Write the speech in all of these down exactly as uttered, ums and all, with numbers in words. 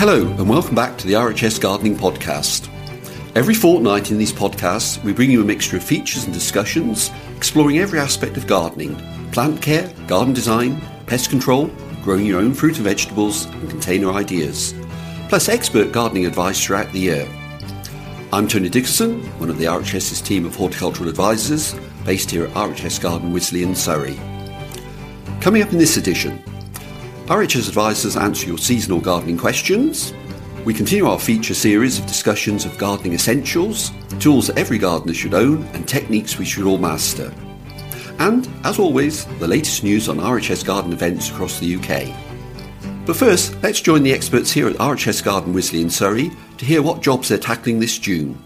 Hello and welcome back to the R H S Gardening Podcast. Every fortnight in these podcasts we bring you a mixture of features and discussions exploring every aspect of gardening, plant care, garden design, pest control, growing your own fruit and vegetables and container ideas, plus expert gardening advice throughout the year. I'm Tony Dickerson, one of the RHS's team of horticultural advisors based here at R H S Garden Wisley in Surrey. Coming up in this edition, R H S advisors answer your seasonal gardening questions. We continue our feature series of discussions of gardening essentials, tools that every gardener should own and techniques we should all master. And, as always, the latest news on R H S Garden events across the U K. But first, let's join the experts here at R H S Garden Wisley in Surrey to hear what jobs they're tackling this June.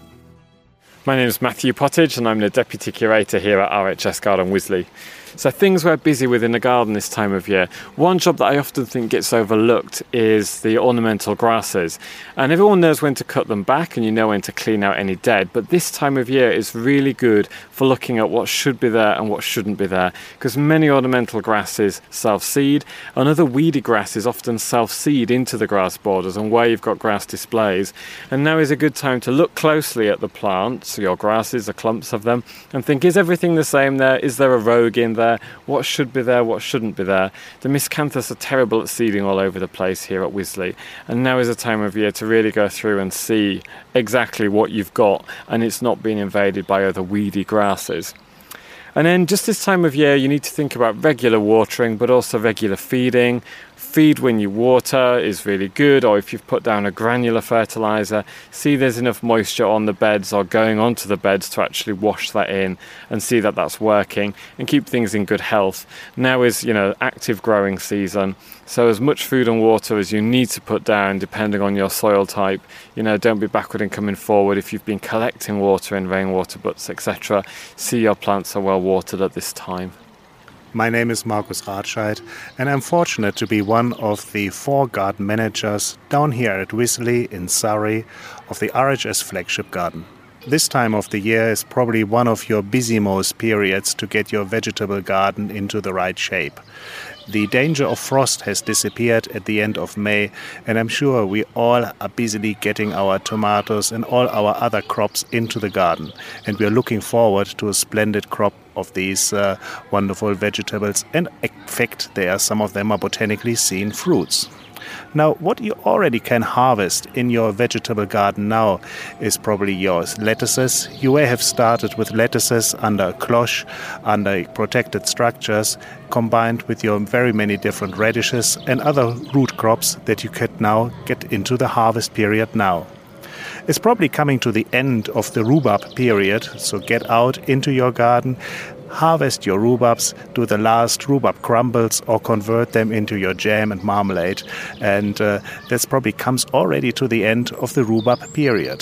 My name is Matthew Pottage and I'm the Deputy Curator here at R H S Garden Wisley. So things we're busy with in the garden this time of year. One job that I often think gets overlooked is the ornamental grasses. And everyone knows when to cut them back and you know when to clean out any dead. But this time of year is really good for looking at what should be there and what shouldn't be there. Because many ornamental grasses self-seed and other weedy grasses often self-seed into the grass borders and where you've got grass displays. And now is a good time to look closely at the plants, your grasses, the clumps of them, and think, is everything the same there? Is there a rogue in there? What should be there, what shouldn't be there? The miscanthus are terrible at seeding all over the place here at Wisley, and now is a time of year to really go through and see exactly what you've got and it's not being invaded by other weedy grasses. And then just this time of year you need to think about regular watering but also regular feeding. Feed when you water is really good, or if you've put down a granular fertiliser, see there's enough moisture on the beds or going onto the beds to actually wash that in and see that that's working and keep things in good health. Now is, you know, active growing season, so as much food and water as you need to put down depending on your soil type. You know, don't be backward in coming forward. If you've been collecting water in rainwater butts, et cetera, see your plants are well watered at this time. My name is Markus Ratscheid and I'm fortunate to be one of the four garden managers down here at Wisley in Surrey of the R H S flagship garden. This time of the year is probably one of your busymost periods to get your vegetable garden into the right shape. The danger of frost has disappeared at the end of May, and I'm sure we all are busily getting our tomatoes and all our other crops into the garden. And we are looking forward to a splendid crop of these uh, wonderful vegetables. And in fact, there are some of them are botanically seen fruits. Now, what you already can harvest in your vegetable garden now is probably your lettuces. You may have started with lettuces under a cloche, under protected structures, combined with your very many different radishes and other root crops that you could now get into the harvest period now. It's probably coming to the end of the rhubarb period, so get out into your garden, harvest your rhubarbs, do the last rhubarb crumbles or convert them into your jam and marmalade. And uh, this probably comes already to the end of the rhubarb period.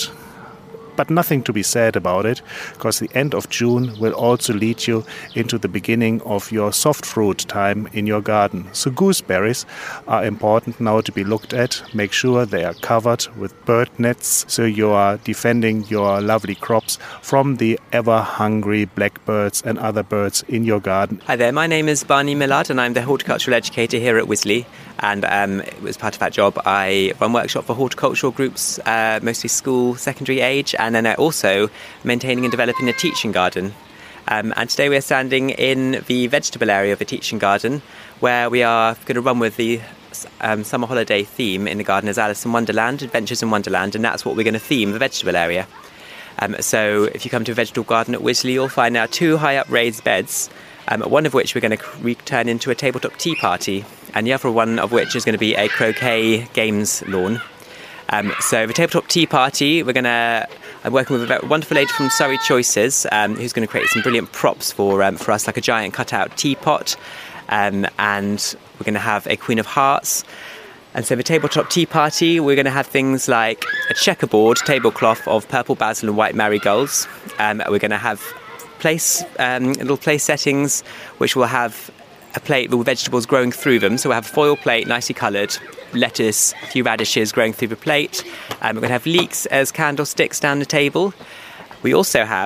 But nothing to be said about it, because the end of June will also lead you into the beginning of your soft fruit time in your garden. So gooseberries are important now to be looked at. Make sure they are covered with bird nets, so you are defending your lovely crops from the ever-hungry blackbirds and other birds in your garden. Hi there, my name is Barney Millard and I'm the horticultural educator here at Wisley. And um, as part of that job, I run workshops for horticultural groups, uh, mostly school, secondary age, and then I also maintaining and developing a teaching garden. Um, and today we're standing in the vegetable area of the teaching garden, where we are going to run with the um, summer holiday theme in the garden as Alice in Wonderland, Adventures in Wonderland, and that's what we're going to theme the vegetable area. Um, so if you come to a vegetable garden at Wisley, you'll find now two high-up raised beds, um, one of which we're going to return into a tabletop tea party, and the other one of which is going to be a croquet games lawn. Um, so the tabletop tea party, we're going to, I'm working with a wonderful lady from Surrey Choices, um, who's going to create some brilliant props for um, for us, like a giant cutout teapot, um, and we're going to have a Queen of Hearts. And so the tabletop tea party, we're going to have things like a checkerboard tablecloth of purple basil and white marigolds. Um, we're going to have place um, little place settings, which will have a plate with vegetables growing through them. So we'll have a foil plate, nicely coloured, lettuce, a few radishes growing through the plate. Um, we're going to have leeks as candlesticks down the table. We also have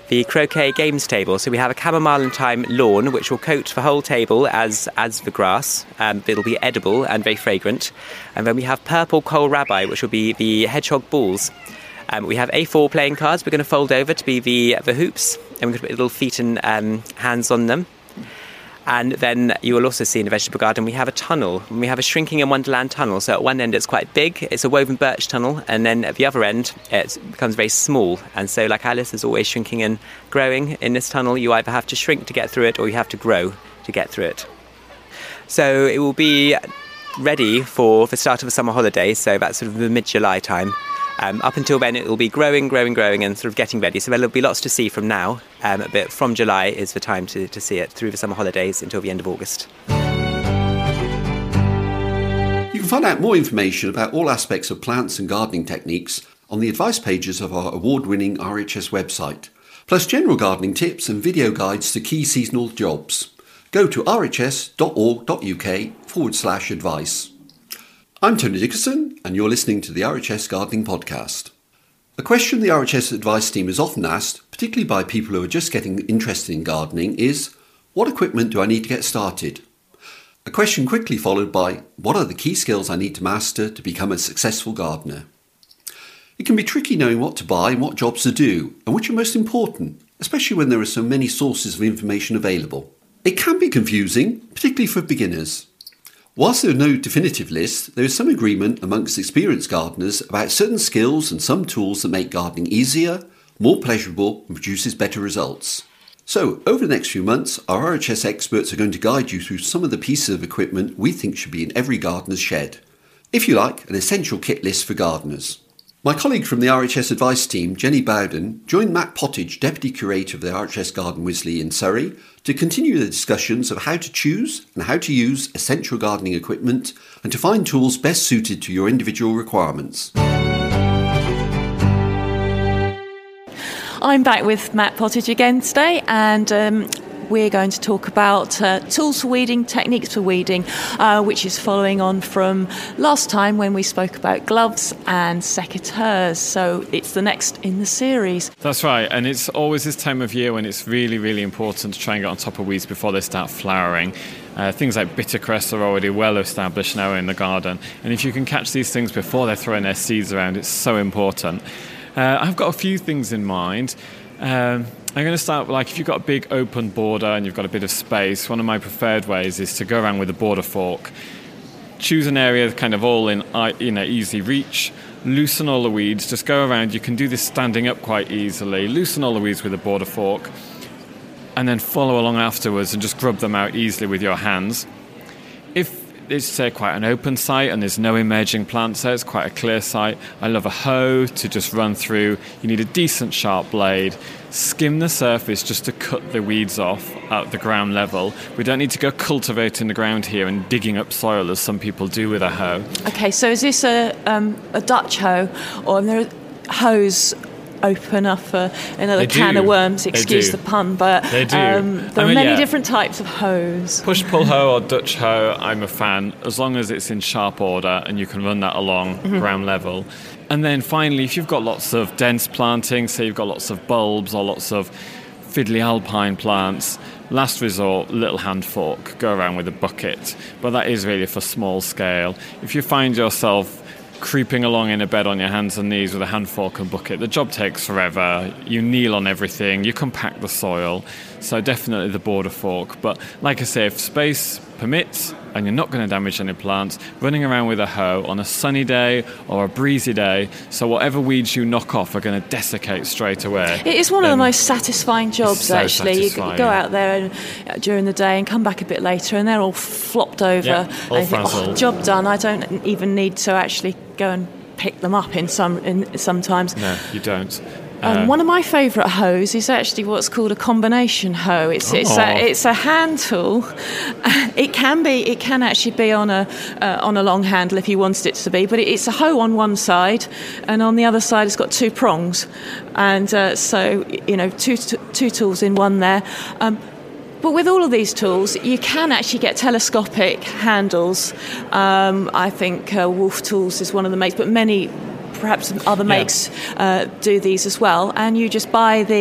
the croquet games table. So we have a chamomile and thyme lawn, which will coat the whole table as as the grass. Um, it'll be edible and very fragrant. And then we have purple kohlrabi, which will be the hedgehog balls. Um, we have A four playing cards we're going to fold over to be the the hoops, and we're going to put little feet and um, hands on them. And then you will also see in the vegetable garden we have a tunnel. We have a shrinking in Wonderland tunnel. So at one end it's quite big, it's a woven birch tunnel, and then at the other end it becomes very small. And so, like Alice is always shrinking and growing in this tunnel, you either have to shrink to get through it or you have to grow to get through it. So it will be ready for the start of the summer holiday, so that's sort of the mid-July time. Um, up until then, it will be growing, growing, growing, and sort of getting ready. So there'll be lots to see from now. Um, but from July is the time to, to see it through the summer holidays until the end of August. You can find out more information about all aspects of plants and gardening techniques on the advice pages of our award-winning R H S website, plus general gardening tips and video guides to key seasonal jobs. Go to rhs.org.uk forward slash advice. I'm Tony Dickerson, and you're listening to the R H S Gardening Podcast. A question the R H S advice team is often asked, particularly by people who are just getting interested in gardening, is, what equipment do I need to get started? A question quickly followed by, what are the key skills I need to master to become a successful gardener? It can be tricky knowing what to buy and what jobs to do, and which are most important, especially when there are so many sources of information available. It can be confusing, particularly for beginners. Whilst there are no definitive lists, there is some agreement amongst experienced gardeners about certain skills and some tools that make gardening easier, more pleasurable and produces better results. So, over the next few months, our R H S experts are going to guide you through some of the pieces of equipment we think should be in every gardener's shed. If you like, an essential kit list for gardeners. My colleague from the R H S advice team, Jenny Bowden, joined Matt Pottage, Deputy Curator of the R H S Garden Wisley in Surrey, to continue the discussions of how to choose and how to use essential gardening equipment and to find tools best suited to your individual requirements. I'm back with Matt Pottage again today, and um, we're going to talk about uh, tools for weeding, techniques for weeding, uh, which is following on from last time when we spoke about gloves and secateurs. So it's the next in the series. That's right, and it's always this time of year when it's really, really important to try and get on top of weeds before they start flowering. Uh, things like bittercress are already well established now in the garden, and if you can catch these things before they're throwing their seeds around, it's so important. Uh, I've got a few things in mind. Um, I'm going to start, like, if you've got a big open border and you've got a bit of space, one of my preferred ways is to go around with a border fork. Choose an area kind of all in, you know, easy reach. Loosen all the weeds. Just go around. You can do this standing up quite easily. Loosen all the weeds with a border fork. And then follow along afterwards and just grub them out easily with your hands. If it's, say, quite an open site and there's no emerging plants there, it's quite a clear site, I love a hoe to just run through. You need a decent sharp blade. Skim the surface just to cut the weeds off at the ground level. We don't need to go cultivating the ground here and digging up soil as some people do with a hoe. Okay, so is this a um, a Dutch hoe, or are there hoes open up for another They can do. of worms, excuse They the do. pun, but They do. Um, there I are mean, many yeah. different types of hoes. Push-pull hoe or Dutch hoe, I'm a fan, as long as it's in sharp order and you can run that along mm-hmm. ground level. And then finally, if you've got lots of dense planting, say you've got lots of bulbs or lots of fiddly alpine plants, last resort, little hand fork, go around with a bucket. But that is really for small scale. If you find yourself creeping along in a bed on your hands and knees with a hand fork and bucket, the job takes forever. You kneel on everything, you compact the soil, so definitely the border fork. But like I say, if space permits and you're not going to damage any plants, running around with a hoe on a sunny day or a breezy day, so whatever weeds you knock off are going to desiccate straight away. It is one of the most satisfying jobs, so actually. satisfying. You go out there and, uh, during the day and come back a bit later and they're all flopped over. Yeah, all and you think, oh, frazzled. job done. I don't even need to actually go and pick them up in some in sometimes. No, you don't. Um, Uh, one of my favourite hoes is actually what's called a combination hoe. It's it's Oh. a it's a hand tool. It can be it can actually be on a uh, on a long handle if you wanted it to be, but it's a hoe on one side, and on the other side it's got two prongs, and uh, so you know two two tools in one there. Um, But with all of these tools, you can actually get telescopic handles. Um, I think uh, Wolf Tools is one of the makes, but many, perhaps other makes, uh, do these as well. And you just buy the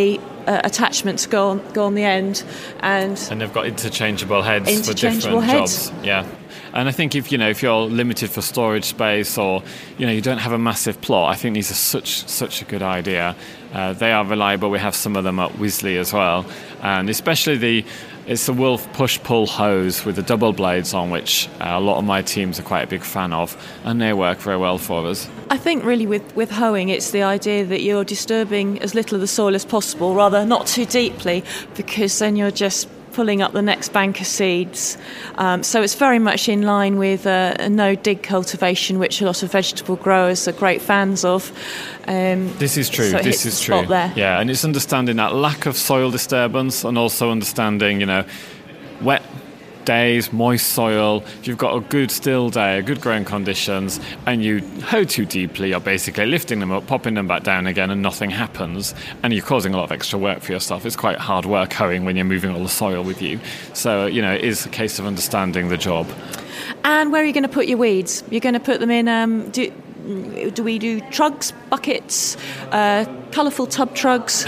uh, attachment to go on, go on the end. And and they've got interchangeable heads interchangeable for different heads. jobs. Yeah. And I think if you know if you're limited for storage space, or you know you don't have a massive plot, I think these are such such a good idea. Uh, they are reliable. We have some of them at Wisley as well, and especially the it's the Wolf push-pull hose with the double blades on, which uh, a lot of my teams are quite a big fan of, and they work very well for us. I think really with, with hoeing, it's the idea that you're disturbing as little of the soil as possible, rather not too deeply, because then you're just pulling up the next bank of seeds. Um, so it's very much in line with uh, a no-dig cultivation, which a lot of vegetable growers are great fans of. Um, this is true. So this is true. There. Yeah, and it's understanding that lack of soil disturbance, and also understanding, you know, wet days, moist soil. If you've got a good still day, good growing conditions, and you hoe too deeply, you're basically lifting them up, popping them back down again, and nothing happens. And you're causing a lot of extra work for yourself. It's quite hard work hoeing when you're moving all the soil with you. So, you know, it is a case of understanding the job. And where are you going to put your weeds? You're going to put them in... Um, do, do we do trugs, buckets, uh, colourful tub trugs?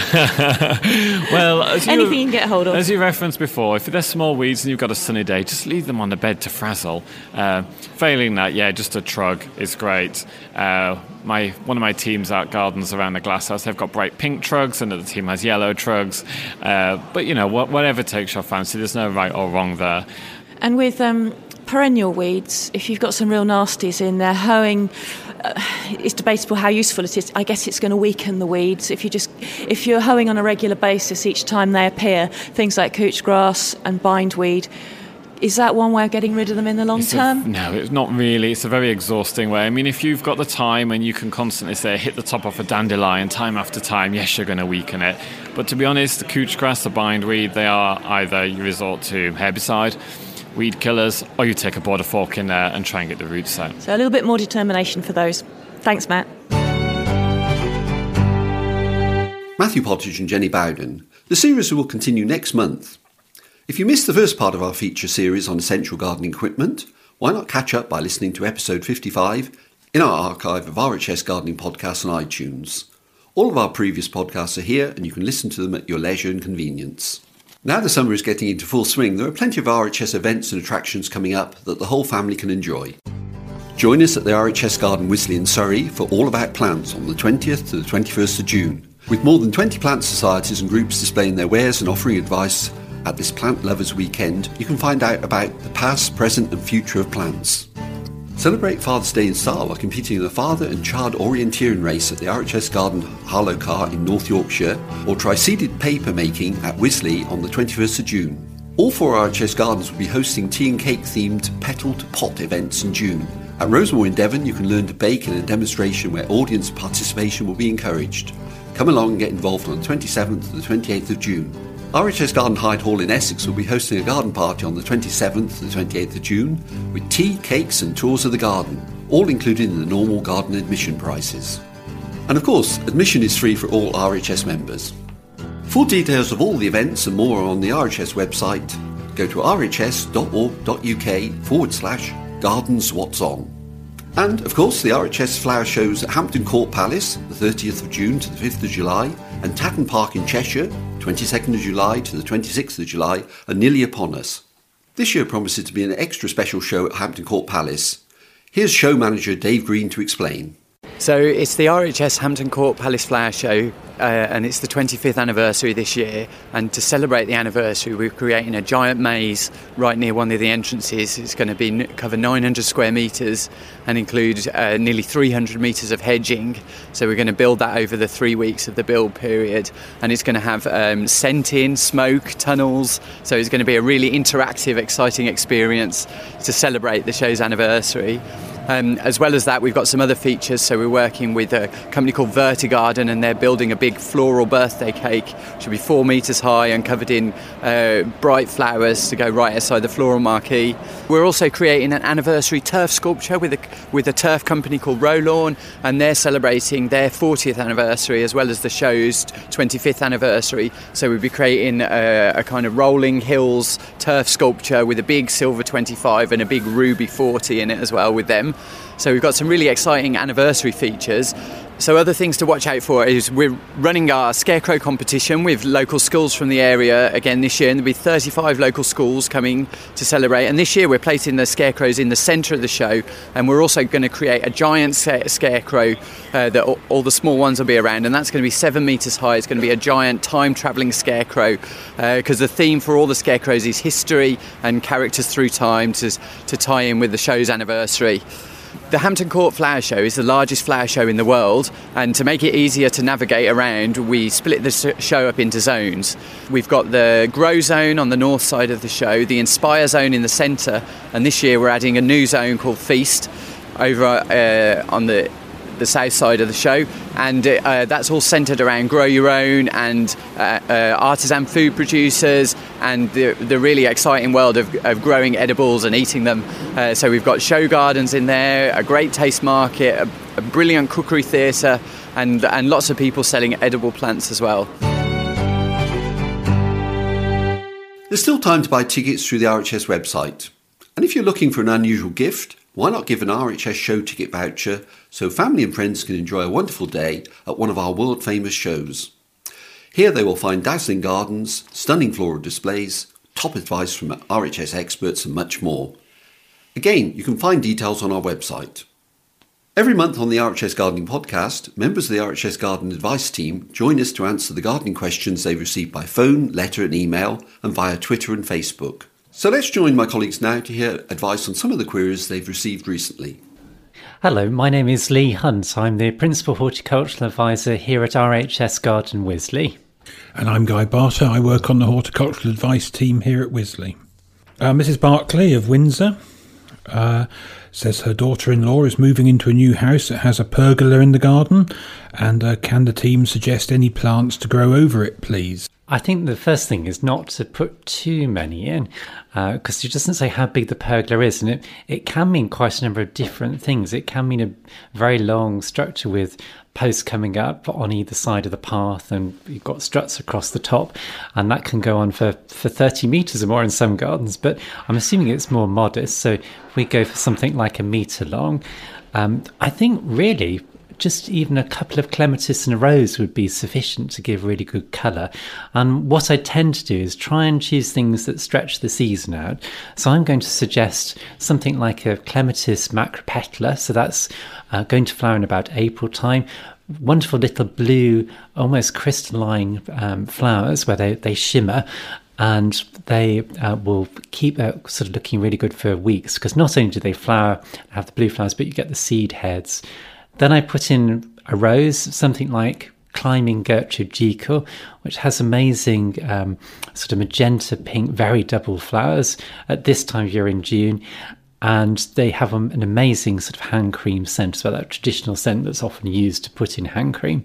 Well, as you, anything you can get hold of. As you referenced before, if they're small weeds and you've got a sunny day, just leave them on the bed to frazzle. Uh, failing that, yeah, just a trug is great. Uh, my one of my teams out gardens around the glasshouse, they've got bright pink trugs, another team has yellow trugs. Uh, but you know, wh- whatever takes your fancy, there's no right or wrong there. And with um, perennial weeds, if you've got some real nasties in there, hoeing. Uh, it's debatable how useful it is. I guess it's going to weaken the weeds if you just if you're hoeing on a regular basis each time they appear. Things like couch grass and bindweed. Is that one way of getting rid of them in the long it's term? A, no, it's not really. It's a very exhausting way. I mean, if you've got the time and you can constantly say hit the top off a dandelion time after time, yes, you're going to weaken it. But to be honest, the couch grass, the bindweed, they are either you resort to herbicide, weed killers, or you take a border fork in there and try and get the roots out. So a little bit more determination for those. Thanks, Matt. Matthew Pottage and Jenny Bowden. The series will continue next month. If you missed the first part of our feature series on essential gardening equipment, why not catch up by listening to episode fifty-five in our archive of R H S Gardening Podcasts on iTunes. All of our previous podcasts are here and you can listen to them at your leisure and convenience. Now the summer is getting into full swing, there are plenty of R H S events and attractions coming up that the whole family can enjoy. Join us at the R H S Garden Wisley in Surrey for All About Plants on the twentieth to the twenty-first of June. With more than twenty plant societies and groups displaying their wares and offering advice at this Plant Lovers Weekend, you can find out about the past, present and future of plants. Celebrate Father's Day in style by competing in the father and child orienteering race at the R H S Garden Harlow Car in North Yorkshire, or try seeded paper making at Wisley on the twenty-first of June. All four R H S Gardens will be hosting tea and cake themed Petal to Pot events in June. At Rosemoor in Devon you can learn to bake in a demonstration where audience participation will be encouraged. Come along and get involved on the twenty-seventh to the twenty-eighth of June. R H S Garden Hyde Hall in Essex will be hosting a garden party on the twenty-seventh to the twenty-eighth of June with tea, cakes and tours of the garden, all included in the normal garden admission prices. And of course, admission is free for all R H S members. Full details of all the events and more are on the R H S website. Go to rhs.org.uk forward slash gardens what's on. And of course, the R H S flower shows at Hampton Court Palace, the thirtieth of June to the fifth of July, and Tatton Park in Cheshire, twenty-second of July to the twenty-sixth of July, are nearly upon us. This year promises to be an extra special show at Hampton Court Palace. Here's show manager Dave Green to explain. So it's the R H S Hampton Court Palace Flower Show, uh, and it's the twenty-fifth anniversary this year. And to celebrate the anniversary, we're creating a giant maze right near one of the entrances. It's going to be cover nine hundred square metres and include uh, nearly three hundred metres of hedging. So we're going to build that over the three weeks of the build period, and it's going to have um, scent-in, smoke, tunnels. So it's going to be a really interactive, exciting experience to celebrate the show's anniversary. Um, as well as that, we've got some other features. So we're working with a company called Vertigarden, and they're building a big floral birthday cake, which will be four metres high and covered in uh, bright flowers to go right outside the floral marquee. We're also creating an anniversary turf sculpture with a, with a turf company called Rowlawn, and they're celebrating their fortieth anniversary as well as the show's twenty-fifth anniversary. So we'll be creating a, a kind of rolling hills turf sculpture with a big silver twenty-five and a big ruby forty in it as well with them. So we've got some really exciting anniversary features. So other things to watch out for is we're running our scarecrow competition with local schools from the area again this year, and there'll be thirty-five local schools coming to celebrate. And this year we're placing the scarecrows in the centre of the show, and we're also going to create a giant scarecrow uh, that all, all the small ones will be around, and that's going to be seven metres high. It's going to be a giant time-travelling scarecrow because uh, the theme for all the scarecrows is history and characters through time to, to tie in with the show's anniversary. The Hampton Court Flower Show is the largest flower show in the world, and to make it easier to navigate around, we split the show up into zones. We've got the Grow Zone on the north side of the show, the Inspire Zone in the centre, and this year we're adding a new zone called Feast over uh, on the the south side of the show, and uh, that's all centred around grow your own and uh, uh, artisan food producers and the, the really exciting world of, of growing edibles and eating them. Uh, so we've got show gardens in there, a great taste market, a, a brilliant cookery theatre, and, and lots of people selling edible plants as well. There's still time to buy tickets through the R H S website. And if you're looking for an unusual gift, why not give an R H S show ticket voucher so family and friends can enjoy a wonderful day at one of our world-famous shows? Here they will find dazzling gardens, stunning floral displays, top advice from R H S experts and much more. Again, you can find details on our website. Every month on the R H S Gardening Podcast, members of the R H S Garden Advice team join us to answer the gardening questions they've received by phone, letter and email and via Twitter and Facebook. So let's join my colleagues now to hear advice on some of the queries they've received recently. Hello, my name is Lee Hunt. I'm the Principal Horticultural Advisor here at R H S Garden Wisley. And I'm Guy Barter. I work on the Horticultural Advice team here at Wisley. Uh, Missus Barclay of Windsor uh, says her daughter-in-law is moving into a new house that has a pergola in the garden, and uh, can the team suggest any plants to grow over it, please? I think the first thing is not to put too many in, because uh, it doesn't say how big the pergola is, and it, it can mean quite a number of different things. It can mean a very long structure with posts coming up on either side of the path, and you've got struts across the top, and that can go on for, for thirty metres or more in some gardens, but I'm assuming it's more modest, so if we go for something like a metre long, um, I think really just even a couple of clematis and a rose would be sufficient to give really good colour. And what I tend to do is try and choose things that stretch the season out. So I'm going to suggest something like a clematis macropetala. So that's uh, going to flower in about April time. Wonderful little blue, almost crystalline um, flowers where they, they shimmer. And they uh, will keep uh, sort of looking really good for weeks, because not only do they flower and have the blue flowers, but you get the seed heads. Then I put in a rose, something like Climbing Gertrude Jekyll, which has amazing um, sort of magenta pink, very double flowers at this time of year in June. And they have um, an amazing sort of hand cream scent as well, that traditional scent that's often used to put in hand cream.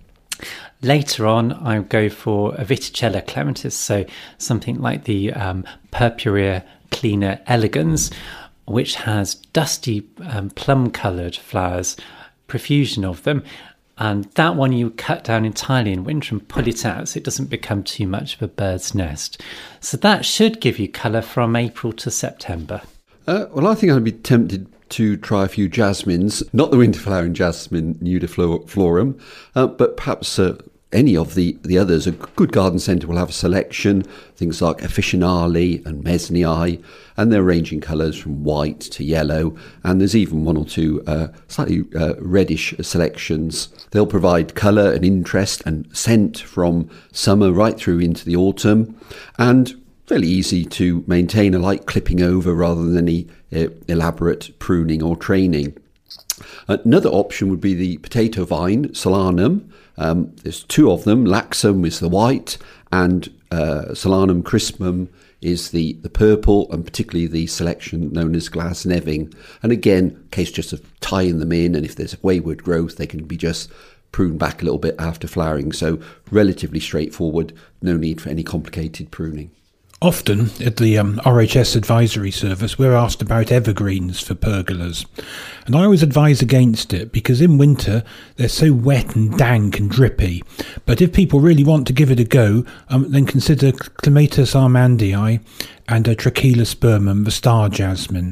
Later on, I go for a Viticella clematis, so something like the um, Purpurea Cleaner Elegans, which has dusty um, plum-coloured flowers, profusion of them, and that one you cut down entirely in winter and pull it out so it doesn't become too much of a bird's nest. So that should give you colour from April to September. Uh, well, I think I'd be tempted to try a few jasmines, not the winter flowering jasmine nudiflorum, uh, but perhaps uh, any of the, the others. A good garden centre will have a selection, things like officinale and mesnii, and they're ranging colours from white to yellow, and there's even one or two uh, slightly uh, reddish selections. They'll provide colour and interest and scent from summer right through into the autumn, and fairly easy to maintain, a light clipping over rather than any uh, elaborate pruning or training. Another option would be the potato vine, Solanum. Um, there's two of them. Laxum is the white, and uh, Solanum crispum is the, the purple, and particularly the selection known as Glasneving. And again, case just of tying them in, and if there's wayward growth, they can be just pruned back a little bit after flowering. So relatively straightforward, no need for any complicated pruning. Often at the um, R H S advisory service, we're asked about evergreens for pergolas. And I always advise against it, because in winter they're so wet and dank and drippy. But if people really want to give it a go, um, then consider Clematis armandii and uh, Trachela spermum, the star jasmine.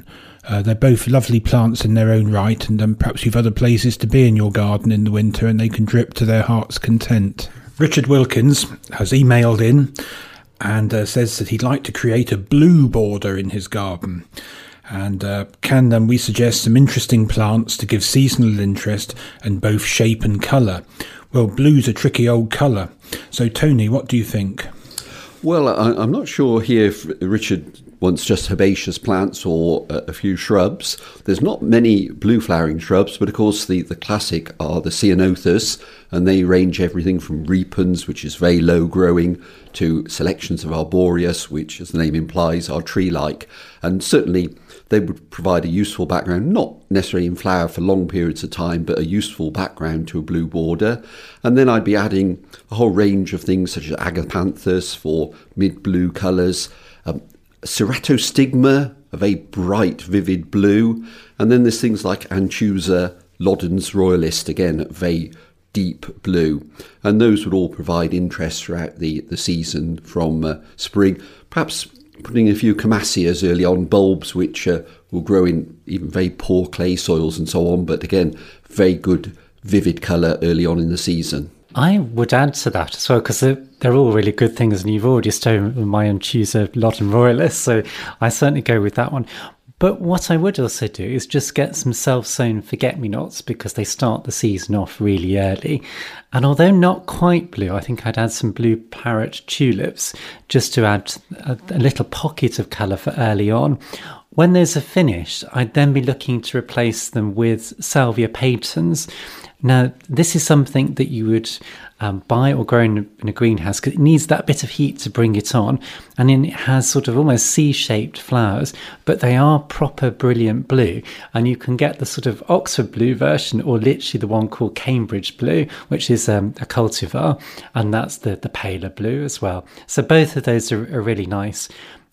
Uh, they're both lovely plants in their own right, and um, perhaps you've other places to be in your garden in the winter and they can drip to their heart's content. Richard Wilkins has emailed in and uh, says that he'd like to create a blue border in his garden. And uh, can then we suggest some interesting plants to give seasonal interest in both shape and colour? Well, blue's a tricky old colour. So, Tony, what do you think? Well, I, I'm not sure here if Richard wants just herbaceous plants or a, a few shrubs. There's not many blue flowering shrubs, but of course the, the classic are the Ceanothus, and they range everything from repens, which is very low growing, to selections of Arboreus, which, as the name implies, are tree-like. And certainly they would provide a useful background, not necessarily in flower for long periods of time, but a useful background to a blue border. And then I'd be adding a whole range of things such as Agapanthus for mid-blue colours, um, Ceratostigma, a very bright, vivid blue. And then there's things like Anchusa, Loddon's Royalist, again, very deep blue. And those would all provide interest throughout the, the season from uh, spring. Perhaps putting a few Camasias early on, bulbs which uh, will grow in even very poor clay soils and so on, but again, very good vivid colour early on in the season. I would add to that as well, because they're, they're all really good things, and you've already stolen my Anchusa Loddon Royalist, so I certainly go with that one. But what I would also do is just get some self-sown forget-me-nots, because they start the season off really early. And although not quite blue, I think I'd add some blue parrot tulips just to add a, a little pocket of colour for early on. When those are finished, I'd then be looking to replace them with Salvia patens. Now, this is something that you would um, buy or grow in, in a greenhouse, because it needs that bit of heat to bring it on, and then it has sort of almost C-shaped flowers, but they are proper brilliant blue, and you can get the sort of Oxford blue version, or literally the one called Cambridge blue, which is um, a cultivar, and that's the, the paler blue as well. So both of those are, are really nice.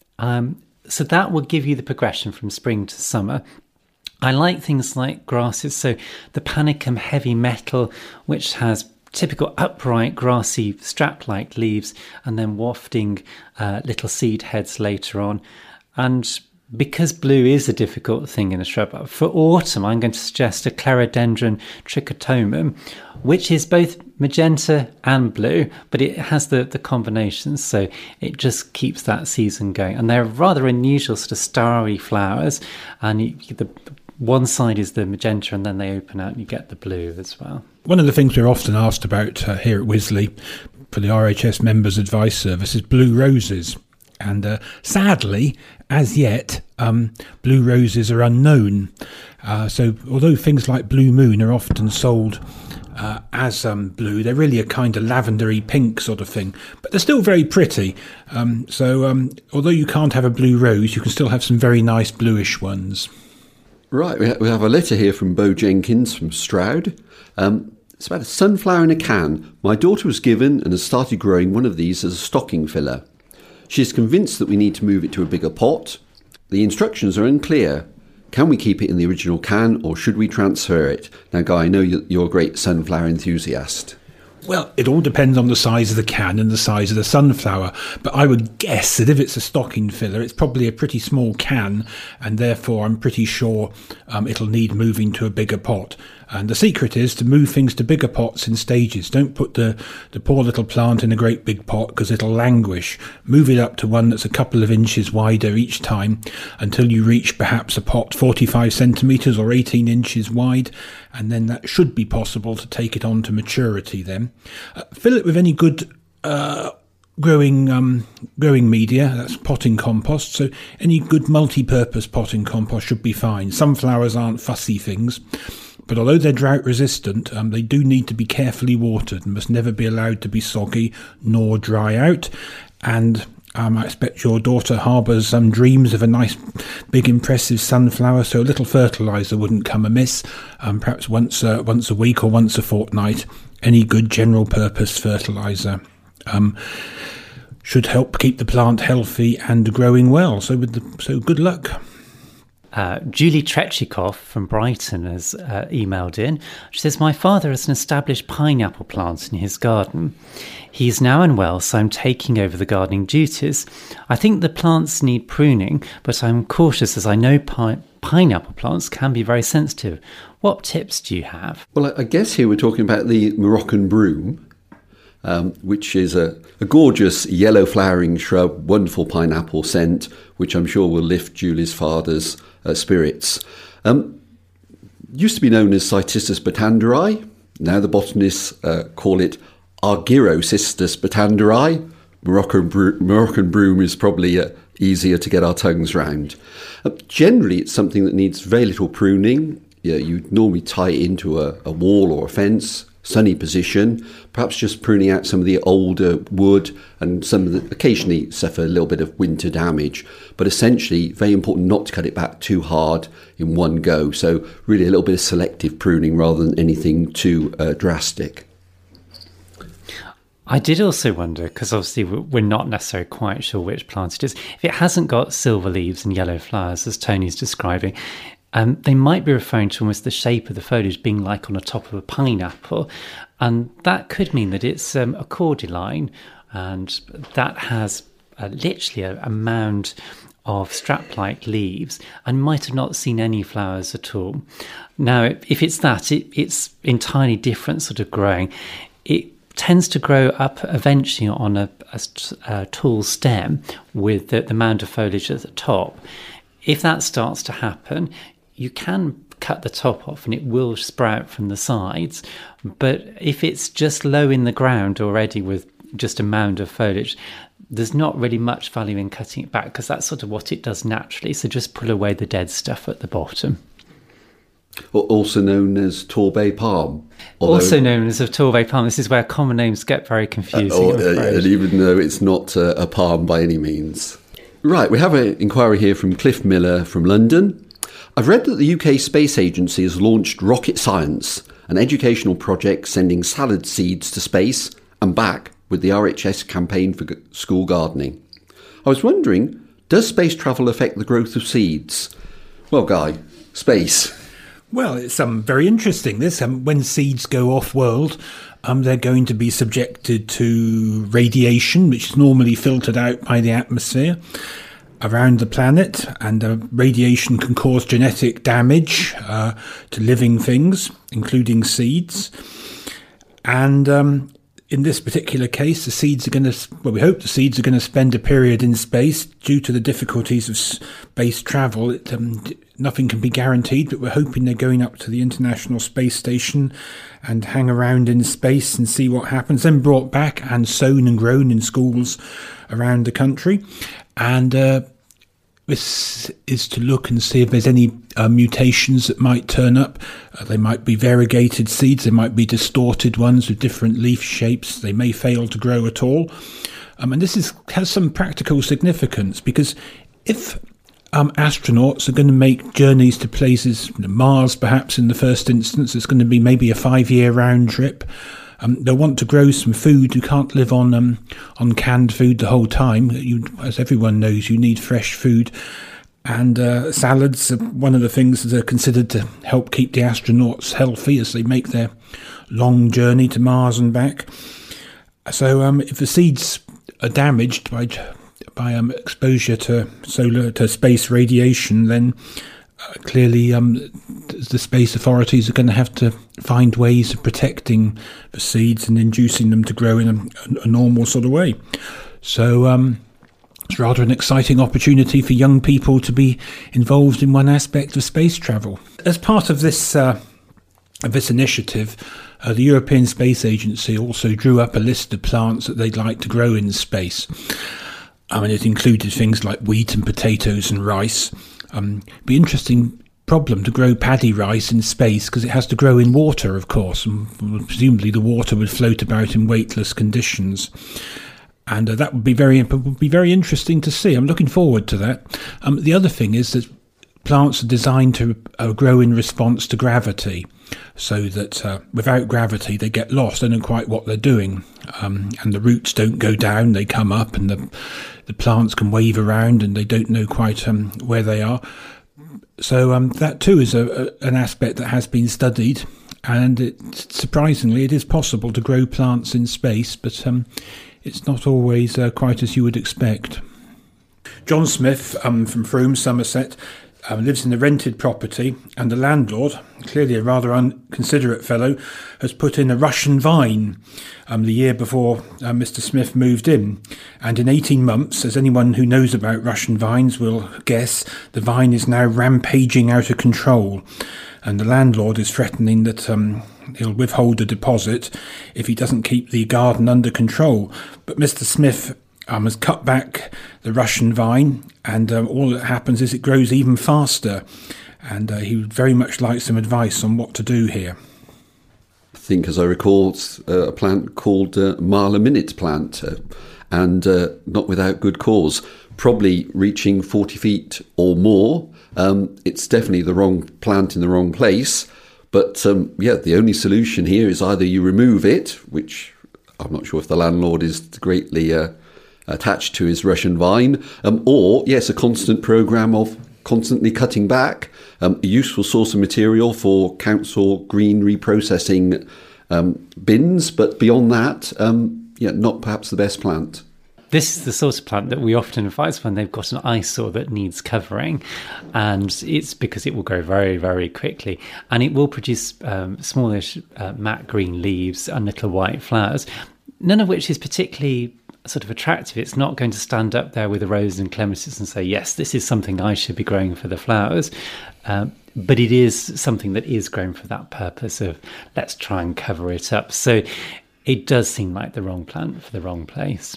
Um, so that will give you the progression from spring to summer. I like things like grasses, so the Panicum heavy metal, which has typical upright grassy strap-like leaves and then wafting uh, little seed heads later on. And because blue is a difficult thing in a shrub, for autumn I'm going to suggest a Clerodendron trichotomum, which is both magenta and blue, but it has the, the combinations, so it just keeps that season going. And they're rather unusual sort of starry flowers, and you, the one side is the magenta and then they open out and you get the blue as well. One of the things we're often asked about uh, here at Wisley for the R H S Members Advice Service is blue roses. And uh, sadly, as yet, um, blue roses are unknown. Uh, so although things like Blue Moon are often sold uh, as um, blue, they're really a kind of lavendery pink sort of thing. But they're still very pretty. Um, so um, although you can't have a blue rose, you can still have some very nice bluish ones. Right, we have a letter here from Bo Jenkins from Stroud. Um, it's about a sunflower in a can. My daughter was given and has started growing one of these as a stocking filler. She is convinced that we need to move it to a bigger pot. The instructions are unclear. Can we keep it in the original can or should we transfer it? Now, Guy, I know you're a great sunflower enthusiast. Well, it all depends on the size of the can and the size of the sunflower, but I would guess that if it's a stocking filler, it's probably a pretty small can, and therefore I'm pretty sure um, it'll need moving to a bigger pot. And the secret is to move things to bigger pots in stages. Don't put the, the poor little plant in a great big pot because it'll languish. Move it up to one that's a couple of inches wider each time until you reach perhaps a pot forty-five centimetres or eighteen inches wide, and then that should be possible to take it on to maturity then. Uh, fill it with any good uh, growing um, growing media, that's potting compost, so any good multi-purpose potting compost should be fine. Sunflowers aren't fussy things. But although they're drought resistant, um, they do need to be carefully watered and must never be allowed to be soggy nor dry out. And um, I expect your daughter harbours some dreams of a nice, big, impressive sunflower, so a little fertiliser wouldn't come amiss. Um, perhaps once uh, once a week or once a fortnight, any good general purpose fertiliser um, should help keep the plant healthy and growing well. So with the, so good luck. Uh, Julie Trechikoff from Brighton has uh, emailed in. She says, my father has an established pineapple plant in his garden. He is now unwell, so I'm taking over the gardening duties. I think the plants need pruning, but I'm cautious as I know pi- pineapple plants can be very sensitive. What tips do you have? Well, I guess here we're talking about the Moroccan broom, um, which is a, a gorgeous yellow flowering shrub, wonderful pineapple scent, which I'm sure will lift Julie's father's uh, spirits. Um, used to be known as Cytisus botanderi. Now the botanists uh, call it Argyrocystus botanderi. Moroccan, bro- Moroccan broom is probably uh, easier to get our tongues round. Uh, generally, it's something that needs very little pruning. Yeah, you'd normally tie it into a, a wall or a fence, sunny position, perhaps just pruning out some of the older wood, and some of the occasionally suffer a little bit of winter damage. But essentially, very important not to cut it back too hard in one go. So really a little bit of selective pruning rather than anything too uh, drastic. I did also wonder, because obviously we're not necessarily quite sure which plant it is. If it hasn't got silver leaves and yellow flowers, as Tony's describing, um, they might be referring to almost the shape of the foliage being like on the top of a pineapple. And that could mean that it's um, a cordyline, and that has uh, literally a, a mound of strap-like leaves and might have not seen any flowers at all. Now, if it's that, it, it's entirely different sort of growing. It tends to grow up eventually on a, a, a tall stem with the, the mound of foliage at the top. If that starts to happen, you can cut the top off and it will sprout from the sides. But if it's just low in the ground already with just a mound of foliage, there's not really much value in cutting it back, because that's sort of what it does naturally. So just pull away the dead stuff at the bottom. Also known as Torbay palm. Although, also known as a Torbay palm. This is where common names get very confusing. Uh, or, uh, and even though it's not uh, a palm by any means. Right, we have an inquiry here from Cliff Miller from London. I've read that the U K Space Agency has launched Rocket Science, an educational project sending salad seeds to space and back with the R H S campaign for school gardening. I was wondering, does space travel affect the growth of seeds? Well, Guy, space. Well, it's um, very interesting, this. Um, when seeds go off-world, um, they're going to be subjected to radiation, which is normally filtered out by the atmosphere around the planet. And uh, radiation can cause genetic damage uh, to living things, including seeds. And um, in this particular case, the seeds are going to, well, we hope the seeds are going to spend a period in space. Due to the difficulties of space travel, it, um, nothing can be guaranteed, but we're hoping they're going up to the International Space Station and hang around in space and see what happens, then brought back and sown and grown in schools around the country. And uh, this is to look and see if there's any uh, mutations that might turn up. Uh, they might be variegated seeds, they might be distorted ones with different leaf shapes, they may fail to grow at all. Um, and this is, has some practical significance, because if Um, astronauts are going to make journeys to places, Mars perhaps in the first instance, it's going to be maybe a five-year round trip. Um, they'll want to grow some food. You can't live on um, on canned food the whole time. You, as everyone knows, you need fresh food. And uh, salads are one of the things that are considered to help keep the astronauts healthy as they make their long journey to Mars and back. So um, if the seeds are damaged by by um, exposure to solar to space radiation, then uh, clearly um, the space authorities are going to have to find ways of protecting the seeds and inducing them to grow in a, a normal sort of way. So um, it's rather an exciting opportunity for young people to be involved in one aspect of space travel. As part of this uh, of this initiative, uh, the European Space Agency also drew up a list of plants that they'd like to grow in space. I mean, it included things like wheat and potatoes and rice. Um, it'd be an interesting problem to grow paddy rice in space, because it has to grow in water, of course, and presumably the water would float about in weightless conditions. And uh, that would be very would be very interesting to see. I'm looking forward to that. Um, the other thing is that plants are designed to uh, grow in response to gravity, so that uh, without gravity they get lost, they don't know quite what they're doing, um, and the roots don't go down, they come up, and the the plants can wave around and they don't know quite um, where they are. So um, that too is a, a, an aspect that has been studied, and it, surprisingly it is possible to grow plants in space, but um, it's not always uh, quite as you would expect. John Smith um, from Frome, Somerset, um, lives in a rented property, and the landlord, clearly a rather inconsiderate fellow, has put in a Russian vine um, the year before uh, Mister Smith moved in. And in eighteen months, as anyone who knows about Russian vines will guess, the vine is now rampaging out of control. And the landlord is threatening that um, he'll withhold the deposit if he doesn't keep the garden under control. But Mister Smith Um, has cut back the Russian vine, and um, all that happens is it grows even faster, and uh, he would very much like some advice on what to do here. I think, as I recall, it's uh, a plant called uh, Mile a Minute plant, uh, and uh, not without good cause, probably reaching forty feet or more. Um, it's definitely the wrong plant in the wrong place, but um, yeah, the only solution here is either you remove it, which I'm not sure if the landlord is greatly Uh, attached to his Russian vine, um, or, yes, a constant programme of constantly cutting back, um, a useful source of material for council green reprocessing um, bins, but beyond that, um, yeah, not perhaps the best plant. This is the sort of plant that we often advise when they've got an eyesore that needs covering, and it's because it will grow very, very quickly, and it will produce um, smallish uh, matte green leaves and little white flowers, none of which is particularly sort of attractive. It's not going to stand up there with a rose and clematis and say, yes, this is something I should be growing for the flowers. Um, but it is something that is grown for that purpose of let's try and cover it up. So it does seem like the wrong plant for the wrong place.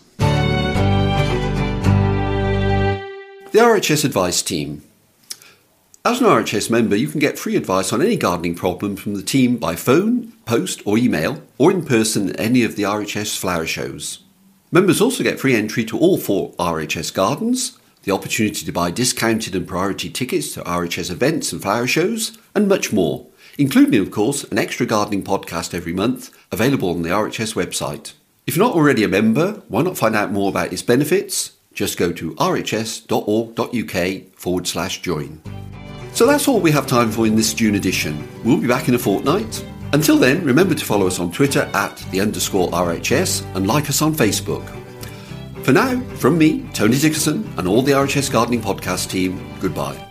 The R H S Advice Team. As an R H S member, you can get free advice on any gardening problem from the team by phone, post or email, or in person at any of the R H S flower shows. Members also get free entry to all four R H S gardens, the opportunity to buy discounted and priority tickets to R H S events and flower shows, and much more, including, of course, an extra gardening podcast every month, available on the R H S website. If you're not already a member, why not find out more about its benefits? Just go to rhs.org.uk forward slash join. So that's all we have time for in this June edition. We'll be back in a fortnight. Until then, remember to follow us on Twitter at the underscore RHS and like us on Facebook. For now, from me, Tony Dickerson, and all the R H S Gardening Podcast team, goodbye.